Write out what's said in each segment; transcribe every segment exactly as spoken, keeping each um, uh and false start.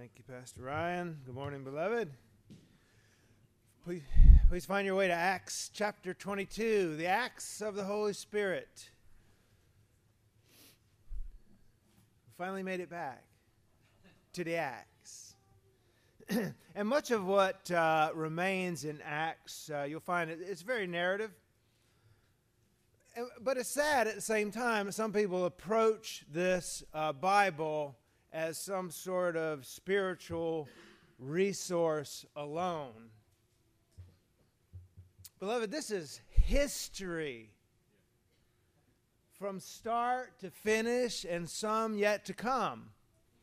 Thank you, Pastor Ryan. Good morning, beloved. Please, please find your way to Acts chapter twenty-two, the Acts of the Holy Spirit. We finally made it back to the Acts. And much of what uh, remains in Acts, uh, you'll find it, it's very narrative. But it's sad at the same time. Some people approach this uh, Bible as some sort of spiritual resource alone. Beloved, this is history from start to finish and some yet to come.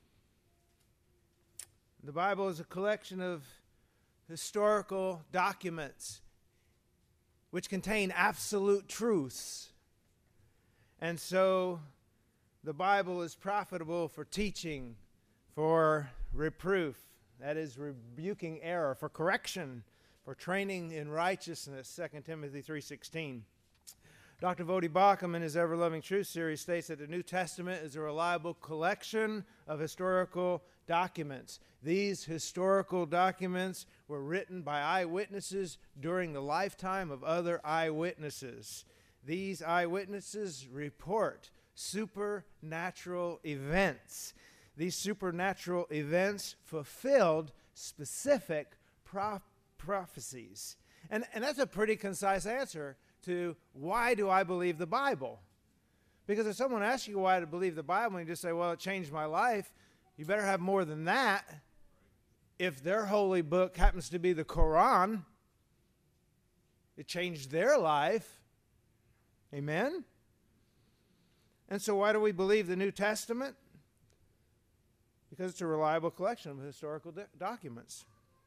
The Bible is a collection of historical documents which contain absolute truths. And so the Bible is profitable for teaching, for reproof, that is rebuking error, for correction, for training in righteousness, Second Timothy three sixteen. Doctor Voddie Baucham in his Ever-Loving Truth series states that the New Testament is a reliable collection of historical documents. These historical documents were written by eyewitnesses during the lifetime of other eyewitnesses. These eyewitnesses report supernatural events. These supernatural events fulfilled specific prof- prophecies. And, and that's a pretty concise answer to why do I believe the Bible? Because if someone asks you why to believe the Bible and you just say, well, it changed my life, you better have more than that. If their holy book happens to be the Quran, it changed their life. Amen? And so why do we believe the New Testament? Because it's a reliable collection of historical do- documents.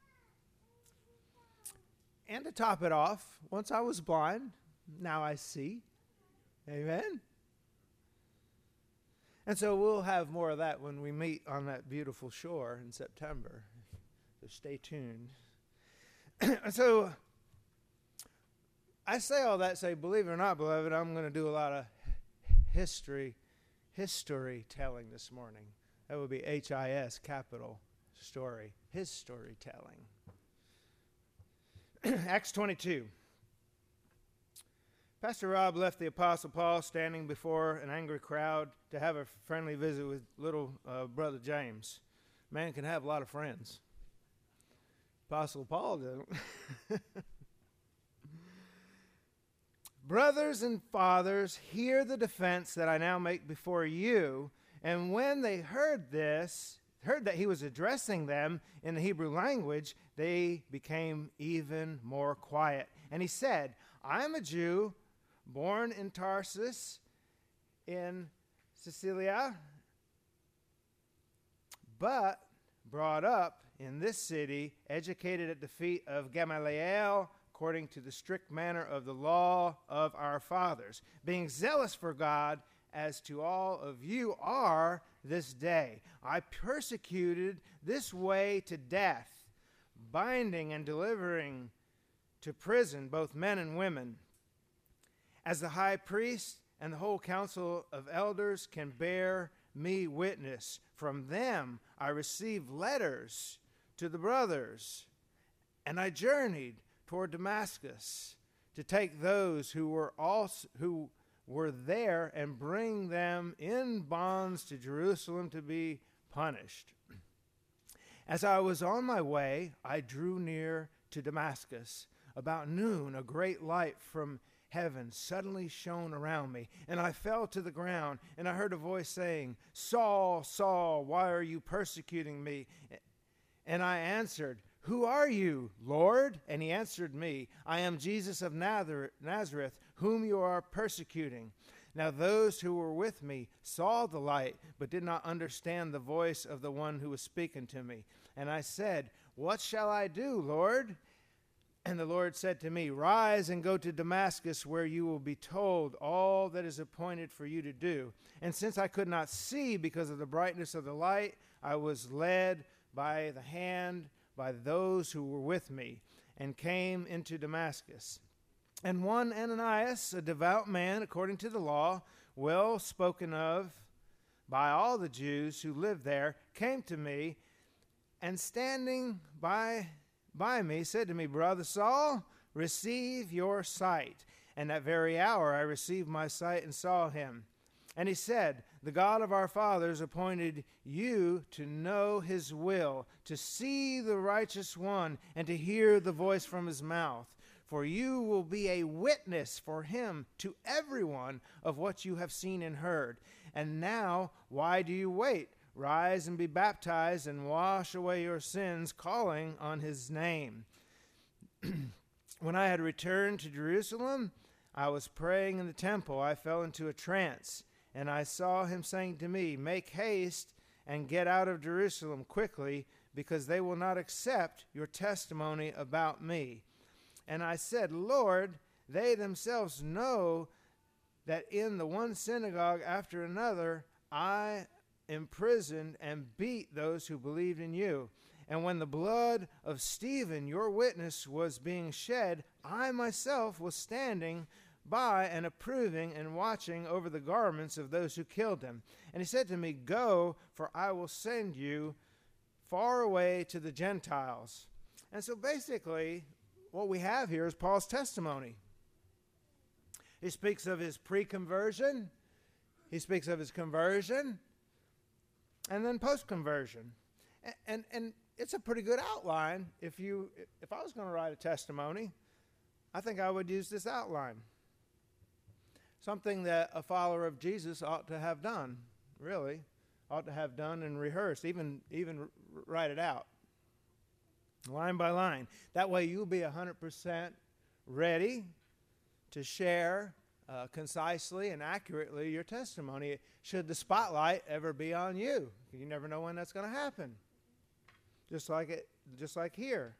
And to top it off, once I was blind, now I see. Amen? And so we'll have more of that when we meet on that beautiful shore in September. So stay tuned. So I say all that, say, believe it or not, beloved, I'm going to do a lot of history, history telling this morning. That would be H I S, capital story, his storytelling. Acts twenty-two. Pastor Rob left the Apostle Paul standing before an angry crowd to have a friendly visit with little uh, brother James. Man can have a lot of friends. Apostle Paul didn't. Brothers and fathers, hear the defense that I now make before you. And when they heard this, heard that he was addressing them in the Hebrew language, they became even more quiet. And he said, I am a Jew, born in Tarsus in Cilicia, but brought up in this city, educated at the feet of Gamaliel, according to the strict manner of the law of our fathers, being zealous for God, as to all of you are this day. I persecuted this way to death, binding and delivering to prison both men and women. As the high priest and the whole council of elders can bear me witness, from them I received letters to the brothers, and I journeyed toward Damascus to take those who were also who were there and bring them in bonds to Jerusalem to be punished. As I was on my way, I drew near to Damascus. About noon, a great light from heaven suddenly shone around me, and I fell to the ground, and I heard a voice saying, Saul, Saul, why are you persecuting me? And I answered, Who are you, Lord? And he answered me, I am Jesus of Nazareth, whom you are persecuting. Now those who were with me saw the light, but did not understand the voice of the one who was speaking to me. And I said, What shall I do, Lord? And the Lord said to me, Rise and go to Damascus, where you will be told all that is appointed for you to do. And since I could not see because of the brightness of the light, I was led by the hand by those who were with me, and came into Damascus. And one Ananias, a devout man according to the law, well spoken of by all the Jews who lived there, came to me and standing by, by me said to me, Brother Saul, receive your sight. And that very hour I received my sight and saw him. And he said, the God of our fathers appointed you to know his will, to see the righteous one, and to hear the voice from his mouth. For you will be a witness for him to everyone of what you have seen and heard. And now, why do you wait? Rise and be baptized and wash away your sins, calling on his name. When I had returned to Jerusalem, I was praying in the temple. I fell into a trance, and I saw him saying to me, make haste and get out of Jerusalem quickly, because they will not accept your testimony about me. And I said, Lord, they themselves know that in the one synagogue after another I imprisoned and beat those who believed in you. And when the blood of Stephen, your witness, was being shed, I myself was standing by and approving and watching over the garments of those who killed him. And he said to me, go, for I will send you far away to the Gentiles. And so basically, what we have here is Paul's testimony. He speaks of his pre-conversion, he speaks of his conversion, and then post-conversion. And, and, and it's a pretty good outline. If you, if I was going to write a testimony, I think I would use this outline. Something that a follower of Jesus ought to have done, really, ought to have done and rehearsed, even, even write it out, line by line. That way you'll be one hundred percent ready to share uh, concisely and accurately your testimony, should the spotlight ever be on you. You never know when that's going to happen. Just like it, just like here.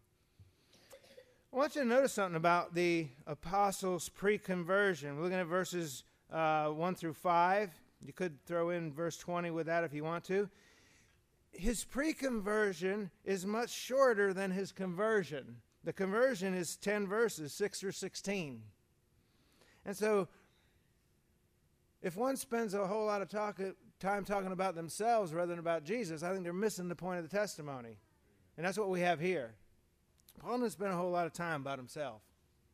I want you to notice something about the apostles' pre-conversion. We're looking at verses uh, one through five. You could throw in verse twenty with that if you want to. His pre-conversion is much shorter than his conversion. The conversion is ten verses, six through sixteen. And so, if one spends a whole lot of talk, time talking about themselves rather than about Jesus, I think they're missing the point of the testimony. And that's what we have here. Paul didn't spend a whole lot of time about himself.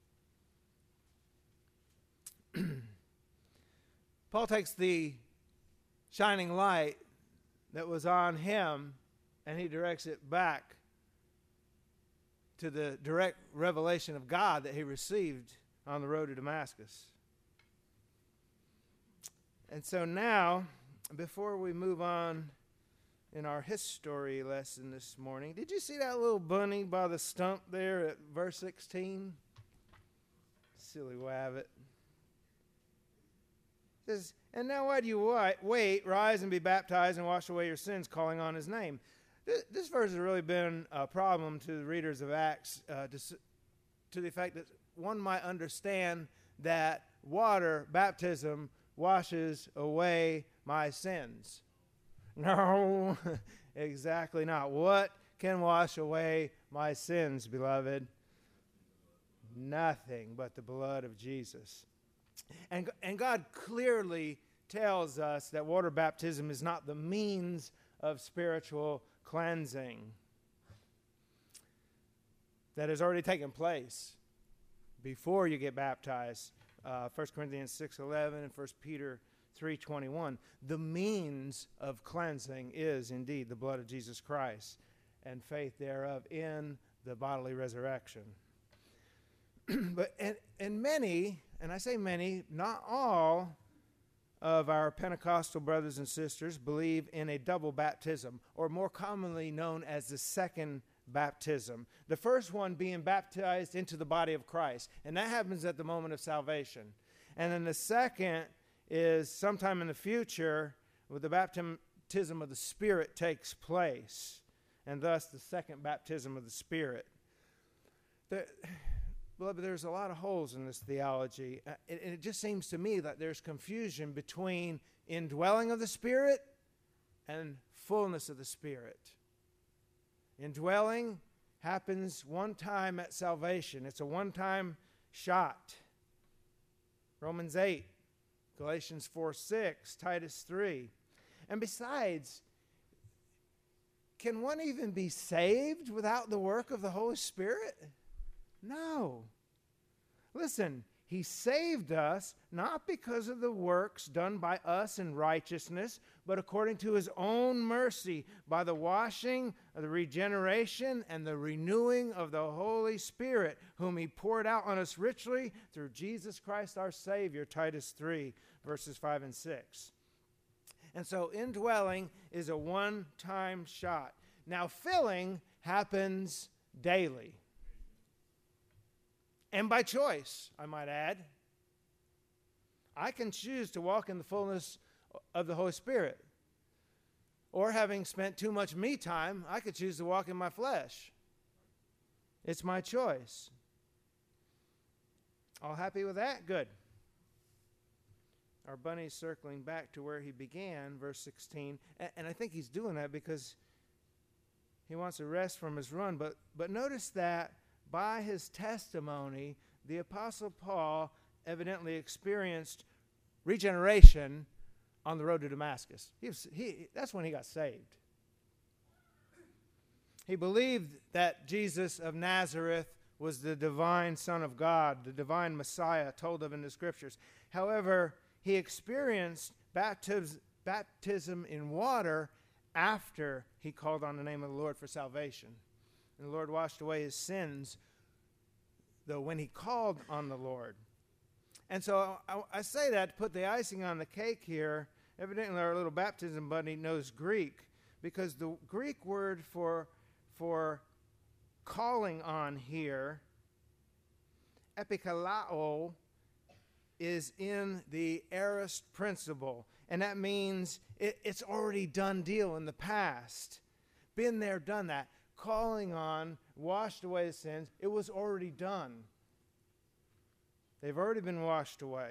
Paul takes the shining light that was on him and he directs it back to the direct revelation of God that he received on the road to Damascus. And so now, before we move on in our history lesson this morning, did you see that little bunny by the stump there at verse sixteen? Silly wabbit. It says, and now why do you wait, rise and be baptized and wash away your sins, calling on his name? This, this verse has really been a problem to the readers of Acts, uh, to, to the effect that one might understand that water baptism washes away my sins. No, exactly not. What can wash away my sins, beloved? Nothing but the blood of Jesus. And, and God clearly tells us that water baptism is not the means of spiritual cleansing. That has already taken place before you get baptized. Uh, First Corinthians six eleven and First Peter three twenty-one. The means of cleansing is indeed the blood of Jesus Christ and faith thereof in the bodily resurrection. But and, and many, and I say many, not all of our Pentecostal brothers and sisters believe in a double baptism, or more commonly known as the second baptism. The first one being baptized into the body of Christ, and that happens at the moment of salvation. And then the second is sometime in the future, where the baptism of the Spirit takes place, and thus the second baptism of the Spirit. The, Beloved, there's a lot of holes in this theology, uh, and it just seems to me that there's confusion between indwelling of the Spirit and fullness of the Spirit. Indwelling happens one time at salvation. It's a one-time shot. Romans eight, Galatians four six, Titus three. And besides, can one even be saved without the work of the Holy Spirit? No. Listen, he saved us not because of the works done by us in righteousness, but according to his own mercy, by the washing, the regeneration, and the renewing of the Holy Spirit, whom he poured out on us richly through Jesus Christ our Savior, Titus three, verses five and six. And so indwelling is a one-time shot. Now filling happens daily. And by choice, I might add. I can choose to walk in the fullness of the Holy Spirit. Or having spent too much me time, I could choose to walk in my flesh. It's my choice. All happy with that? Good. Our bunny's circling back to where he began, verse sixteen. And, and I think he's doing that because he wants to rest from his run. But, but notice that by his testimony, the Apostle Paul evidently experienced regeneration on the road to Damascus. He was, he, that's when he got saved. He believed that Jesus of Nazareth was the divine Son of God, the divine Messiah told of in the Scriptures. However, he experienced baptism, baptism in water after he called on the name of the Lord for salvation. And the Lord washed away his sins, though, when he called on the Lord. And so I, I say that to put the icing on the cake here. Evidently, our little baptism buddy knows Greek, because the Greek word for, for calling on here, epikalao, is in the aorist principle. And that means it, it's already done deal in the past. Been there, done that. Calling on, washed away the sins, it was already done. They've already been washed away.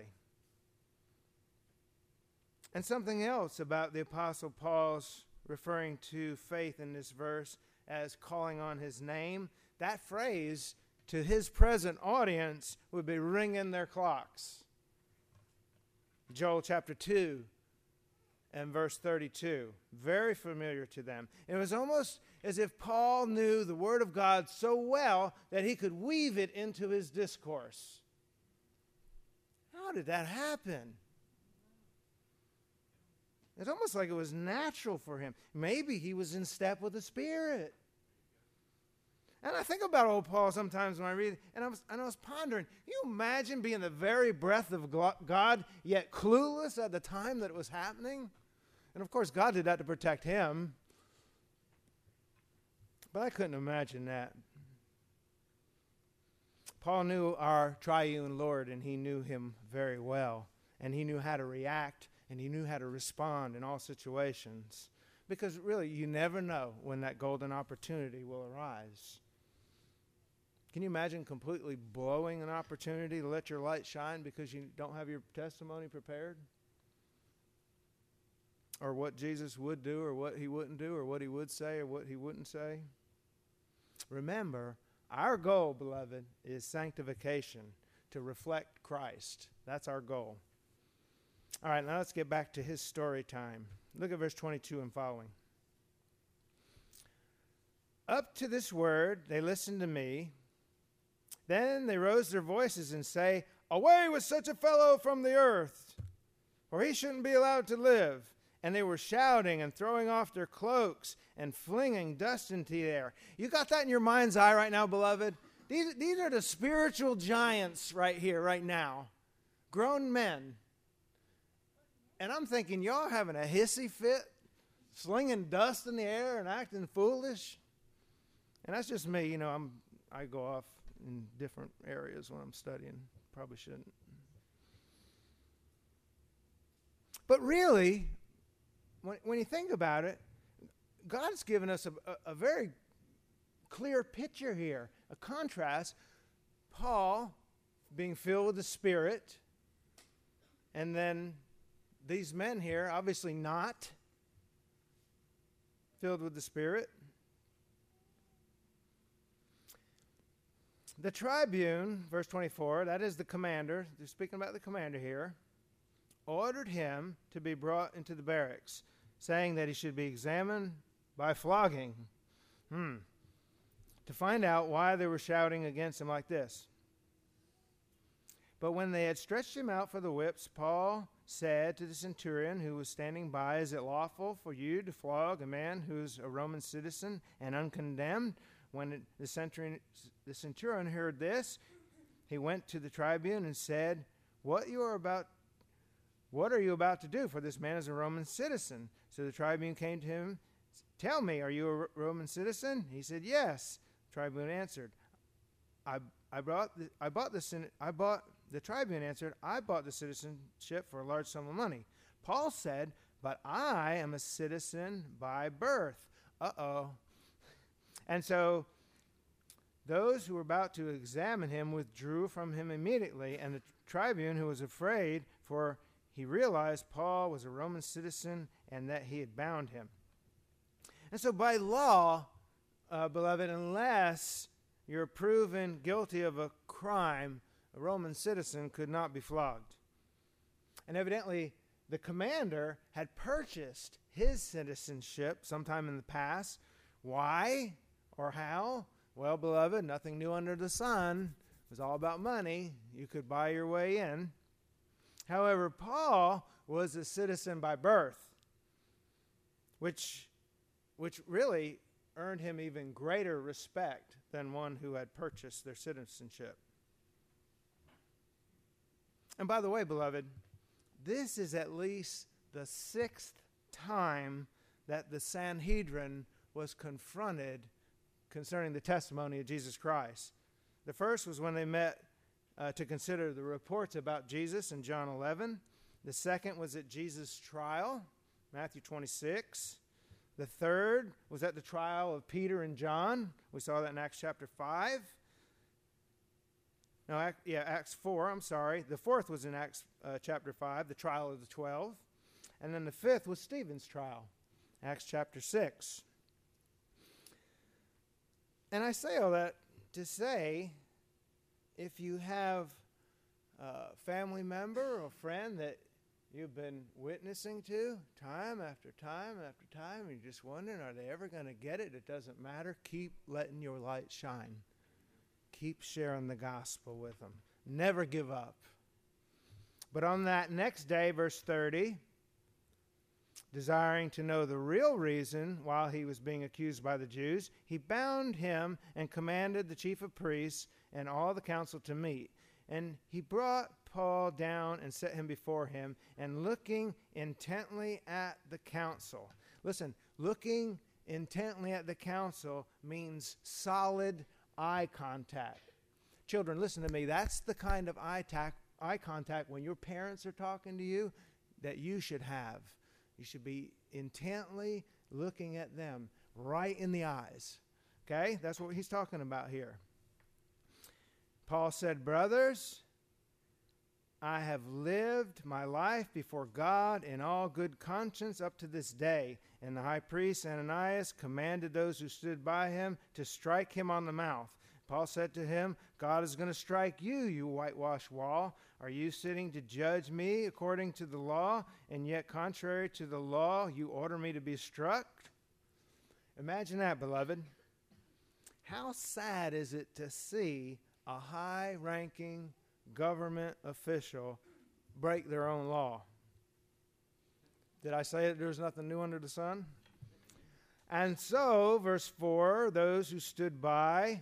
And something else about the Apostle Paul's referring to faith in this verse as calling on his name, that phrase to his present audience would be ringing their clocks. Joel chapter two and verse thirty-two, very familiar to them. It was almost as if Paul knew the Word of God so well that he could weave it into his discourse. How did that happen? It's almost like it was natural for him. Maybe he was in step with the Spirit. And I think about old Paul sometimes when I read it, and I was, and I was pondering, can you imagine being the very breath of God, yet clueless at the time that it was happening? And of course, God did that to protect him. But I couldn't imagine that. Paul knew our triune Lord, and he knew him very well. And he knew how to react, and he knew how to respond in all situations. Because really, you never know when that golden opportunity will arise. Can you imagine completely blowing an opportunity to let your light shine because you don't have your testimony prepared? Or what Jesus would do or what he wouldn't do or what he would say or what he wouldn't say? Remember, our goal, beloved, is sanctification, to reflect Christ. That's our goal. All right, now let's get back to his story time. Look at verse twenty-two and following. Up to this word they listened to me. Then they rose their voices and say, away with such a fellow from the earth, for he shouldn't be allowed to live. And they were shouting and throwing off their cloaks and flinging dust into the air. You got that in your mind's eye right now, beloved? These, these are the spiritual giants right here, right now. Grown men. And I'm thinking, y'all having a hissy fit, slinging dust in the air and acting foolish? And that's just me. You know, I'm I go off in different areas when I'm studying. Probably shouldn't. But really, when, when you think about it, God's given us a, a, a very clear picture here, a contrast. Paul being filled with the Spirit, and then these men here, obviously not filled with the Spirit. The tribune, verse twenty-four, that is the commander, they're speaking about the commander here, ordered him to be brought into the barracks, saying that he should be examined by flogging. Hmm. To find out why they were shouting against him like this. But when they had stretched him out for the whips, Paul said to the centurion who was standing by, "Is it lawful for you to flog a man who is a Roman citizen and uncondemned?" When the centurion, the centurion heard this, he went to the tribune and said, "What you are about, what are you about to do? For this man is a Roman citizen." So the tribune came to him. "Tell me, are you a Roman citizen?" He said, "Yes." The tribune answered, "I I brought the, I bought the I bought." The tribune answered, "I bought the citizenship for a large sum of money." Paul said, "But I am a citizen by birth." Uh-oh. And so those who were about to examine him withdrew from him immediately, and the tribune, who was afraid, for he realized Paul was a Roman citizen and that he had bound him. And so by law, uh, beloved, unless you're proven guilty of a crime, a Roman citizen could not be flogged. And evidently, the commander had purchased his citizenship sometime in the past. Why or how? Well, beloved, nothing new under the sun. It was all about money. You could buy your way in. However, Paul was a citizen by birth, which, which really earned him even greater respect than one who had purchased their citizenship. And by the way, beloved, this is at least the sixth time that the Sanhedrin was confronted concerning the testimony of Jesus Christ. The first was when they met uh, to consider the reports about Jesus in John eleven. The second was at Jesus' trial, Matthew twenty-six. The third was at the trial of Peter and John. We saw that in Acts chapter five. No, Act, yeah, Acts four, I'm sorry. The fourth was in Acts uh, chapter five, the trial of the twelve. And then the fifth was Stephen's trial, Acts chapter six. And I say all that to say, if you have a family member or friend that you've been witnessing to time after time after time, and you're just wondering, are they ever going to get it? It doesn't matter. Keep letting your light shine. Keep sharing the gospel with them. Never give up. But on that next day, verse thirty, desiring to know the real reason while he was being accused by the Jews, he bound him and commanded the chief of priests and all the council to meet. And he brought Paul down and set him before him, and looking intently at the council. Listen, looking intently at the council means solid eye contact. Children, listen to me. That's the kind of eye, tac- eye contact when your parents are talking to you that you should have. You should be intently looking at them right in the eyes. Okay? That's what he's talking about here. Paul said, "Brothers, I have lived my life before God in all good conscience up to this day." And the high priest Ananias commanded those who stood by him to strike him on the mouth. Paul said to him, "God is going to strike you, you whitewashed wall. Are you sitting to judge me according to the law, and yet contrary to the law you order me to be struck?" Imagine that, beloved. How sad is it to see a high-ranking government official break their own law? Did I say that there's nothing new under the sun? And so, verse four, those who stood by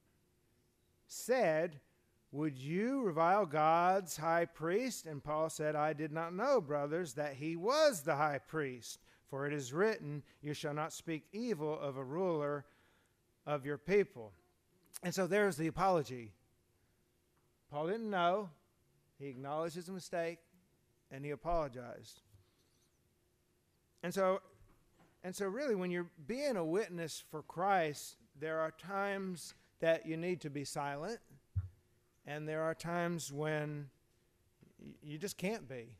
said, "Would you revile God's high priest?" And Paul said, "I did not know, brothers, that he was the high priest. For it is written, you shall not speak evil of a ruler of your people." And so there's the apology. Paul didn't know. He acknowledged his mistake, and he apologized. And so, and so really, when you're being a witness for Christ, there are times that you need to be silent, and there are times when y- you just can't be.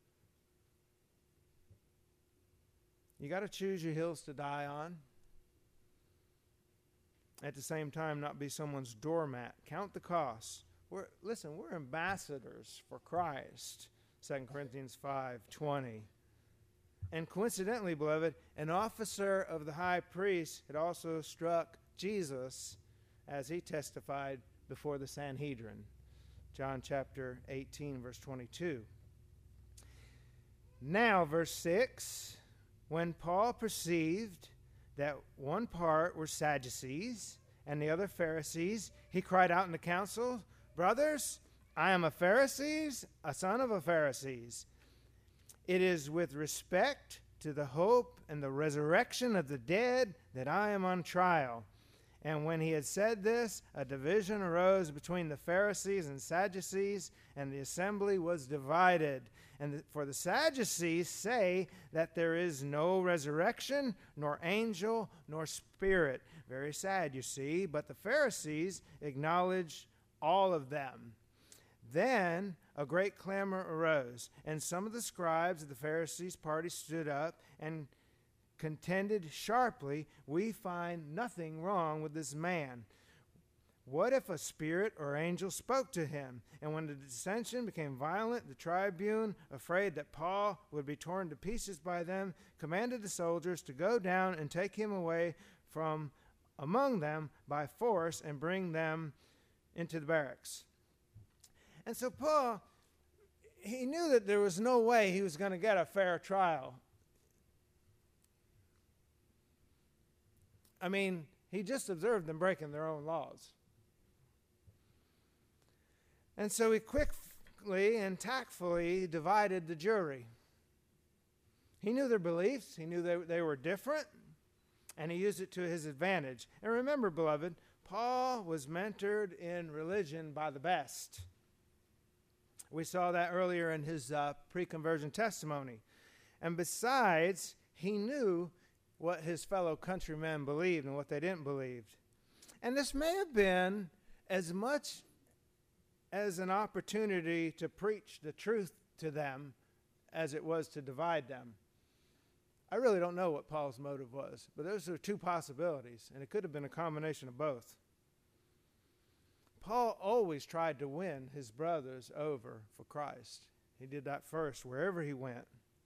You got to choose your hills to die on. At the same time, not be someone's doormat. Count the costs. We're, listen, we're ambassadors for Christ. Second Corinthians five twenty. And coincidentally, beloved, an officer of the high priest had also struck Jesus as he testified before the Sanhedrin. John chapter eighteen, verse twenty-two. Now, verse six, when Paul perceived that one part were Sadducees and the other Pharisees, he cried out in the council, Brothers, I am a Pharisee, a son of a Pharisees. It is with respect to the hope and the resurrection of the dead that I am on trial. And when he had said this, a division arose between the Pharisees and Sadducees, and the assembly was divided. And the, for the Sadducees say that there is no resurrection, nor angel, nor spirit. Very sad, you see. But the Pharisees acknowledge all of them. Then a great clamor arose, and some of the scribes of the Pharisees' party stood up and contended sharply, We find nothing wrong with this man. What if a spirit or angel spoke to him? And when the dissension became violent, the tribune, afraid that Paul would be torn to pieces by them, commanded the soldiers to go down and take him away from among them by force and bring them into the barracks. And so Paul, he knew that there was no way he was going to get a fair trial. I mean, he just observed them breaking their own laws. And so he quickly and tactfully divided the jury. He knew their beliefs. He knew they, they were different, and he used it to his advantage. And remember, beloved, Paul was mentored in religion by the best. We saw that earlier in his uh, pre-conversion testimony. And besides, he knew what his fellow countrymen believed and what they didn't believe. And this may have been as much as an opportunity to preach the truth to them as it was to divide them. I really don't know what Paul's motive was, but those are two possibilities, and it could have been a combination of both. Paul always tried to win his brothers over for Christ. He did that first wherever he went.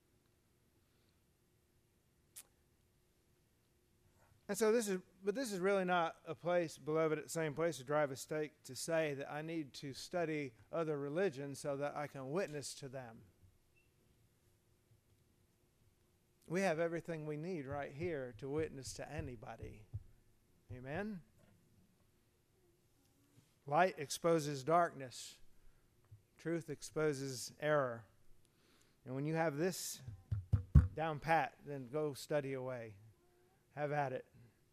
And so this is, but this is really not a place, beloved, at the same place to drive a stake to say that I need to study other religions so that I can witness to them. We have everything we need right here to witness to anybody. Amen? Light exposes darkness. Truth exposes error. And when you have this down pat, then go study away. Have at it.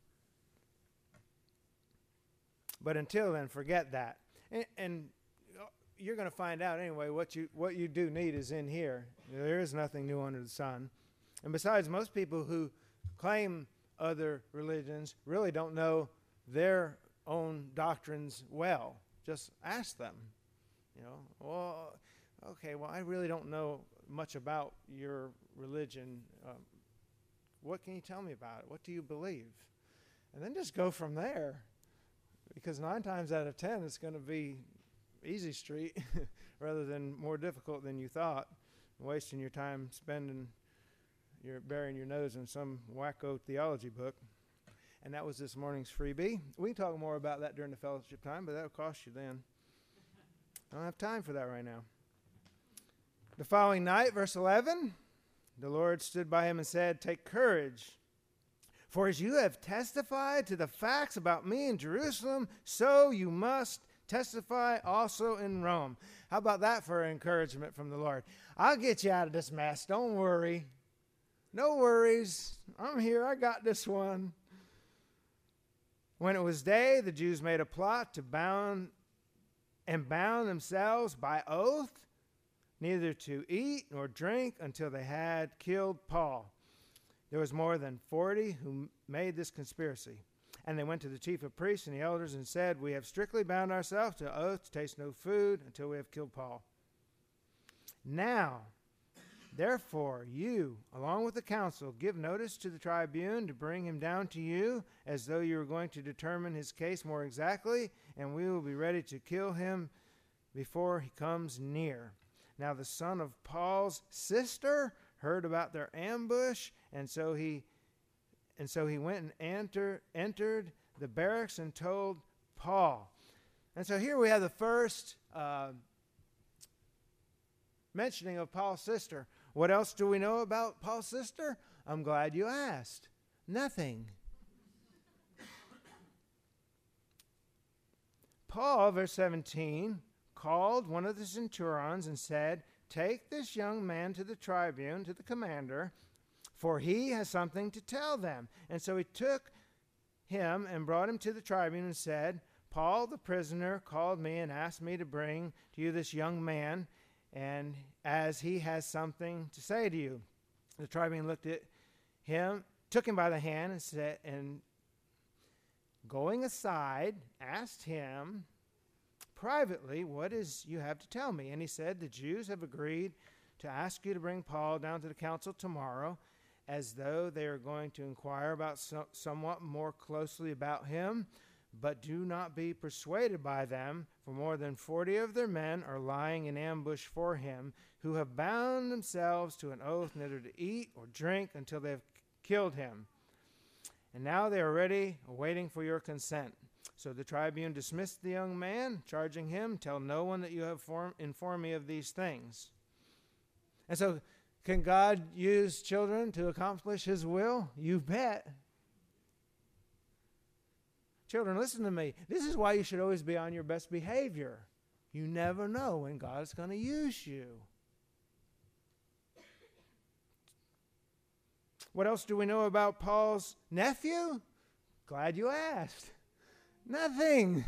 But until then, forget that. And, and you're going to find out anyway, what you what you do need is in here. There is nothing new under the sun. And besides, most people who claim other religions really don't know their own doctrines well. Just ask them. You know, well, okay, well, I really don't know much about your religion. Um, what can you tell me about it? What do you believe? And then just go from there. Because nine times out of ten, it's going to be easy street rather than more difficult than you thought. Wasting your time spending, you're burying your nose in some wacko theology book. And that was this morning's freebie. We can talk more about that during the fellowship time, but that'll cost you then. I don't have time for that right now. The following night, verse eleven, the Lord stood by him and said, Take courage, for as you have testified to the facts about me in Jerusalem, so you must testify also in Rome. How about that for encouragement from the Lord? I'll get you out of this mess. Don't worry. No worries. I'm here. I got this one. When it was day, the Jews made a plot to bound and bound themselves by oath, neither to eat nor drink until they had killed Paul. There was more than forty who made this conspiracy. And they went to the chief of priests and the elders and said, We have strictly bound ourselves to oath to taste no food until we have killed Paul. Now, therefore, you, along with the council, give notice to the tribune to bring him down to you, as though you were going to determine his case more exactly, and we will be ready to kill him before he comes near. Now the son of Paul's sister heard about their ambush, and so he and so he went and enter, entered the barracks and told Paul. And so here we have the first uh, mentioning of Paul's sister. What else do we know about Paul's sister? I'm glad you asked. Nothing. Paul, verse seventeen, called one of the centurions and said, "Take this young man to the tribune, to the commander, for he has something to tell them." And so he took him and brought him to the tribune and said, "Paul, the prisoner, called me and asked me to bring to you this young man, and as he has something to say to you." The tribune looked at him, took him by the hand, and said, and going aside, asked him privately, "What is you have to tell me?" And he said, "The Jews have agreed to ask you to bring Paul down to the council tomorrow, as though they are going to inquire about so, somewhat more closely about him. But do not be persuaded by them, for more than forty of their men are lying in ambush for him, who have bound themselves to an oath neither to eat or drink until they have killed him. And now they are ready, waiting for your consent." So the tribune dismissed the young man, charging him, "Tell no one that you have form- informed me of these things." And so, can God use children to accomplish his will? You bet. Children, listen to me. This is why you should always be on your best behavior. You never know when God's going to use you. What else do we know about Paul's nephew? Glad you asked. Nothing.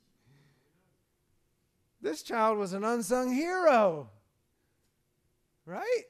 This child was an unsung hero. Right?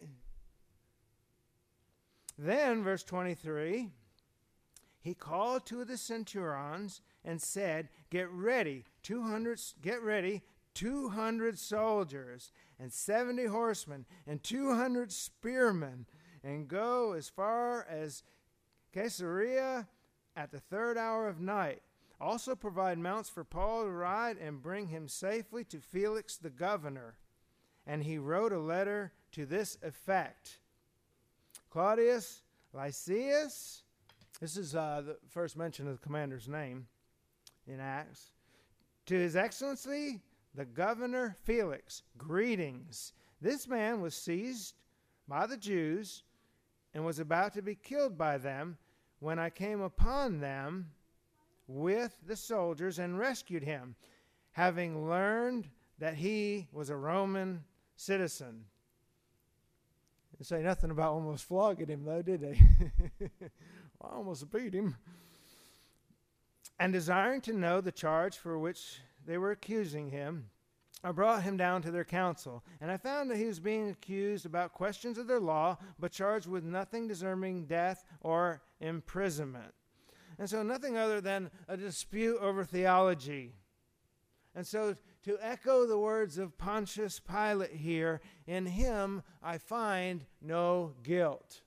Then, verse twenty-three, he called two of the centurions and said, "Get ready, two hundred, get ready, two hundred soldiers and seventy horsemen and two hundred spearmen, and go as far as Caesarea at the third hour of night. Also provide mounts for Paul to ride and bring him safely to Felix the governor." And he wrote a letter to this effect: Claudius Lysias, this is uh, the first mention of the commander's name in Acts, "to His Excellency the Governor Felix, greetings. This man was seized by the Jews and was about to be killed by them when I came upon them with the soldiers and rescued him, having learned that he was a Roman citizen." They say nothing about almost flogging him, though, did they? I almost beat him. "And desiring to know the charge for which they were accusing him, I brought him down to their council. And I found that he was being accused about questions of their law, but charged with nothing deserving death or imprisonment." And so nothing other than a dispute over theology. And so to echo the words of Pontius Pilate here, "In him I find no guilt."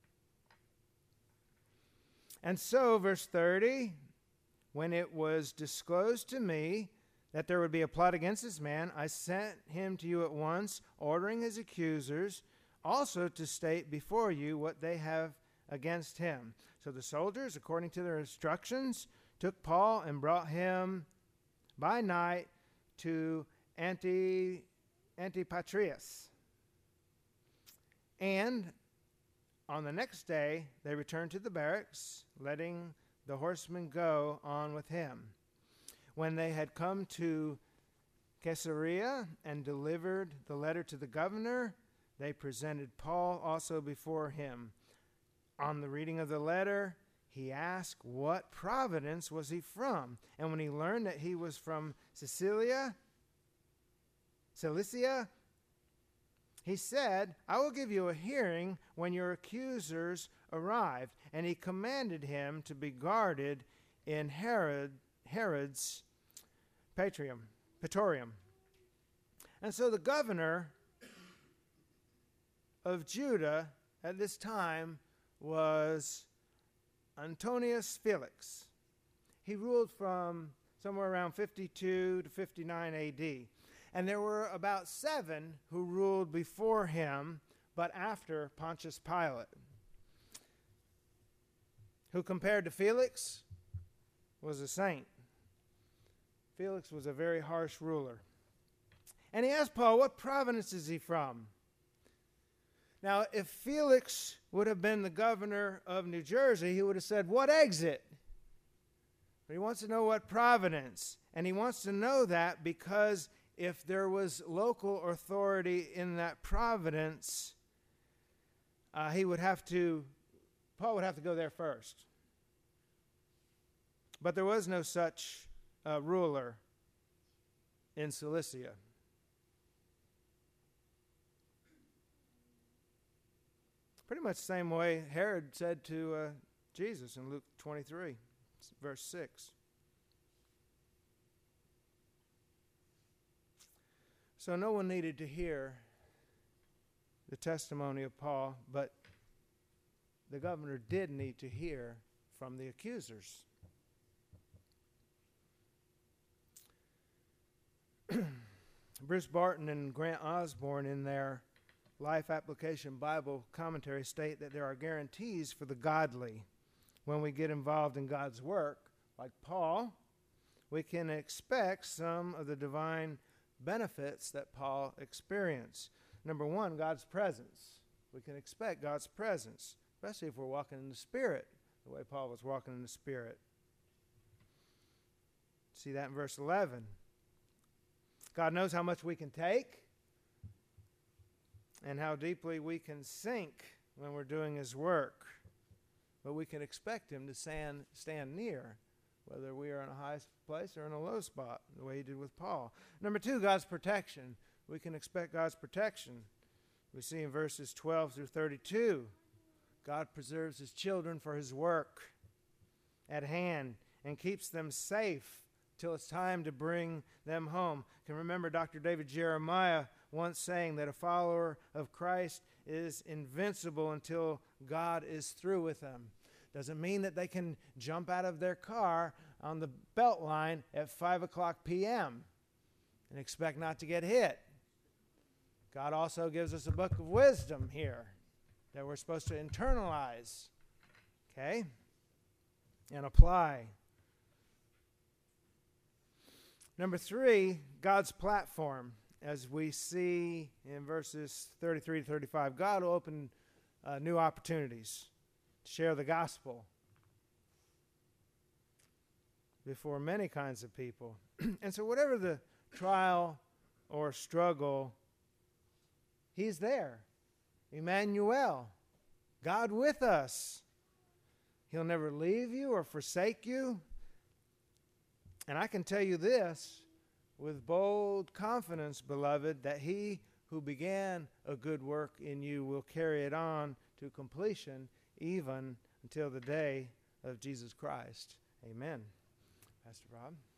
And so, verse thirty, "When it was disclosed to me that there would be a plot against this man, I sent him to you at once, ordering his accusers also to state before you what they have against him." So the soldiers, according to their instructions, took Paul and brought him by night to Anti, Antipatris. And on the next day, they returned to the barracks, letting the horsemen go on with him. When they had come to Caesarea and delivered the letter to the governor, they presented Paul also before him. On the reading of the letter, he asked what province was he from. And when he learned that he was from Cilicia, Cilicia, he said, "I will give you a hearing when your accusers arrive." And he commanded him to be guarded in Herod, Herod's Patrium, Praetorium. And so the governor of Judah at this time was Antonius Felix. He ruled from somewhere around fifty-two to fifty-nine A D. And there were about seven who ruled before him, but after Pontius Pilate, who compared to Felix was a saint. Felix was a very harsh ruler. And he asked Paul, what province is he from? Now, if Felix would have been the governor of New Jersey, he would have said, what exit? But he wants to know what province. And he wants to know that because if there was local authority in that province, uh, he would have to, Paul would have to go there first. But there was no such uh, ruler in Cilicia. Pretty much the same way Herod said to uh, Jesus in Luke twenty-three, verse six. So no one needed to hear the testimony of Paul, but the governor did need to hear from the accusers. Bruce Barton and Grant Osborne in their Life Application Bible commentary state that there are guarantees for the godly when we get involved in God's work. Like Paul, we can expect some of the divine benefits that Paul experienced. Number one, God's presence. We can expect God's presence, especially if we're walking in the Spirit, the way Paul was walking in the Spirit. See that in verse eleven. God knows how much we can take and how deeply we can sink when we're doing His work. But we can expect Him to stand, stand near, whether we are in a high place or in a low spot, the way He did with Paul. Number two, God's protection. We can expect God's protection. We see in verses twelve through thirty-two, God preserves His children for His work at hand and keeps them safe till it's time to bring them home. You can remember Doctor David Jeremiah once saying that a follower of Christ is invincible until God is through with them. Doesn't mean that they can jump out of their car on the belt line at five o'clock p.m. and expect not to get hit. God also gives us a book of wisdom here that we're supposed to internalize, okay, and apply. Number three, God's platform. As we see in verses thirty-three to thirty-five, God will open uh, new opportunities to share the gospel before many kinds of people. And so whatever the trial or struggle, He's there. Emmanuel, God with us. He'll never leave you or forsake you. And I can tell you this with bold confidence, beloved, that He who began a good work in you will carry it on to completion, even until the day of Jesus Christ. Amen. Pastor Rob.